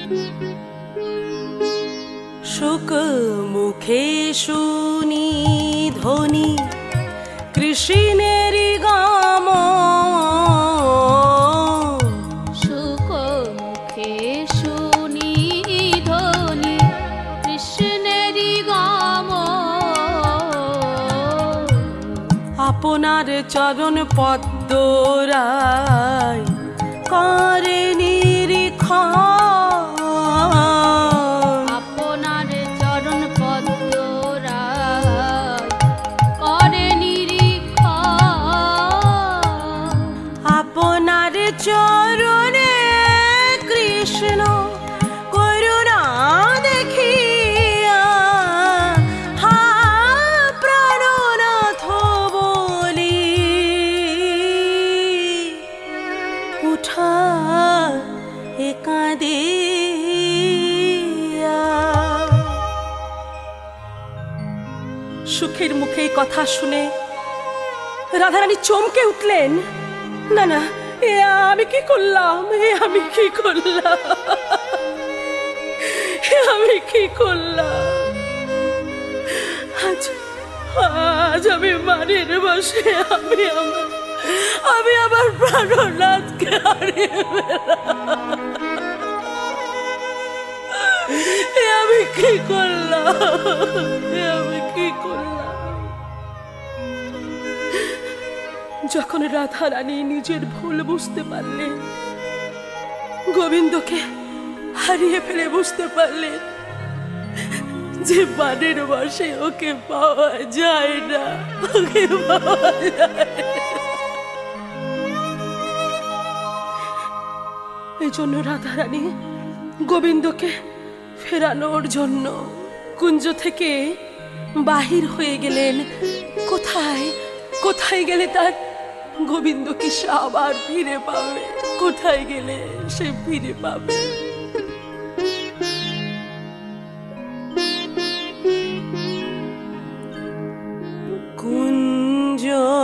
শুক মুখে শুনি ধ্বনি কৃষ্ণেরই গাম, শুক মুখে শুনি ধ্বনি কৃষ্ণেরই গাম। আপনার চরণ পদ্মরায় করে নিরীক্ষণ, আপনার চরণ পদ্মরায় করে নিরীক্ষণ। আপনার চরণে কৃষ্ণ করুণা দেখিয়া হা প্রাণনাথ বলি উঠা কাঁদিয়া। সুখের মুখে কথা শুনে রাধারানী চমকে উঠলেন। না না, এ আমি কি করলাম, আমি কি করলাম, আমি কি করলাম। আজ আমি বাড়ির বসে আমি আমার প্রাণনাথকে হারিয়ে ফেললাম। আমি কি করলাম, আমি কি করলাম। যখন রাধারানী নিজের ভুল বুঝতে পারলেন, গোবিন্দকে হারিয়ে ফেলে বুঝতে পারলেন যে বাড়ির বসে ওকে পাওয়া যায় না, ওকে পাওয়া যায় না। এই জন্য রাধারানী গোবিন্দকে ফেরানোর জন্য কুঞ্জ থেকে বাহির হয়ে গেলেন। কোথায় কোথায় গেলে তার গোবিন্দকে সে আবার ফিরে পাবে, কোথায় গেলে সে ফিরে পাবে। কুঞ্জ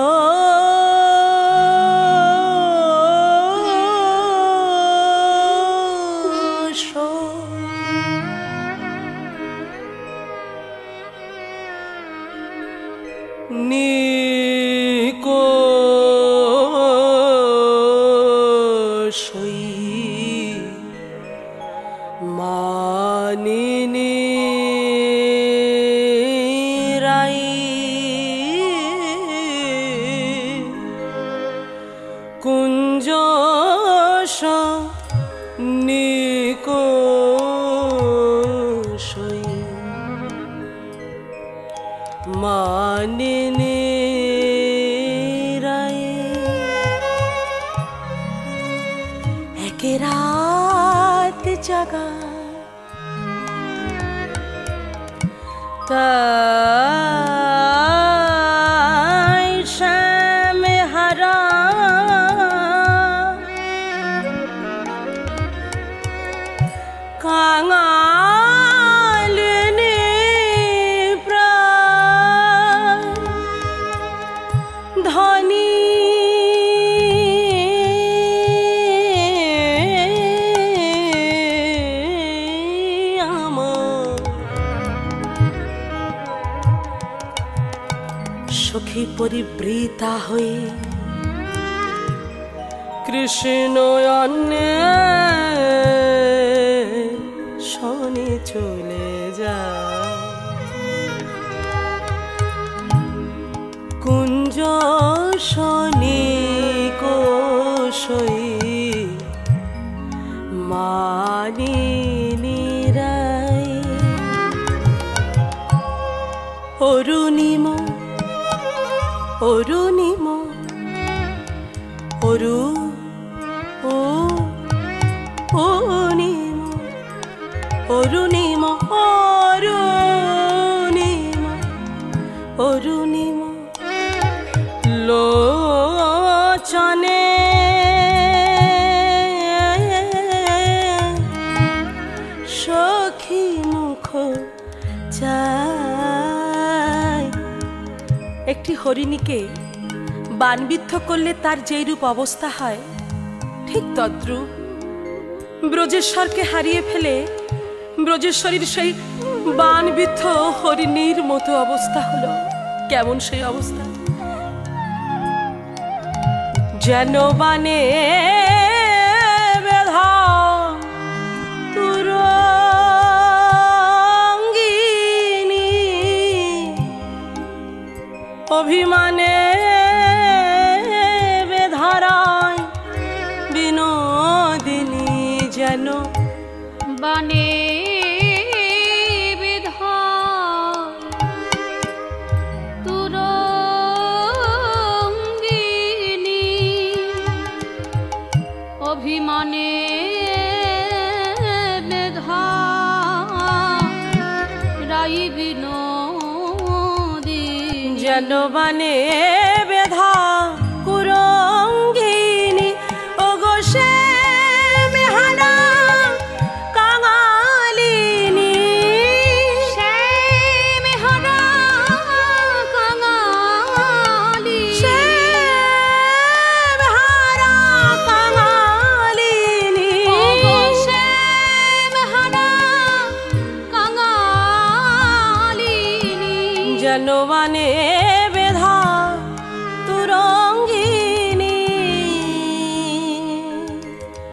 নিকোষই মানিনী রাই কুঞ্জ নিকোষই মানিনী রাই এক রাত জাগা তাই শ্যাম হারা কাঙালিনী প্রাণ ধনী সখী পরিবৃতা হয়ে কৃষ্ণ শনি চলে যায়। কুঞ্জ শনি কোষই মানিনী রাই অরুণিম অরুণিম অরু ও অরুণিম অরুণিম অরুণিম অরুণিম লোচনে সখী মুখ চায়। একটি হরিণীকে বানবিদ্ধ করলে তার যেই রূপ অবস্থা হয়, ঠিক তদ্রূপ ব্রজেশ্বরকে হারিয়ে ফেলে ব্রজেশ্বরীর সেই বানবিদ্ধ হরিণীর মতো অবস্থা হলো। কেমন সেই অবস্থা? যেন বানে বেধা তুরঙ্গিনী, অভিমানে বেধারায় বিনোদিনী, যেন বানে বিধা তুরঙ্গিনী, অভিমানে বেধা রাই বিনোদিনী, যেন বানে বেধা কুরঙ্গিনী, ওগো সে মেহারা কাঙালিনী, সে মেহরা কাঙালি, সে মেহারা কাঙালিনী, ওগো সে মেহরা কাঙালিনী, যেন বানে বেধা তুরঙ্গিনী,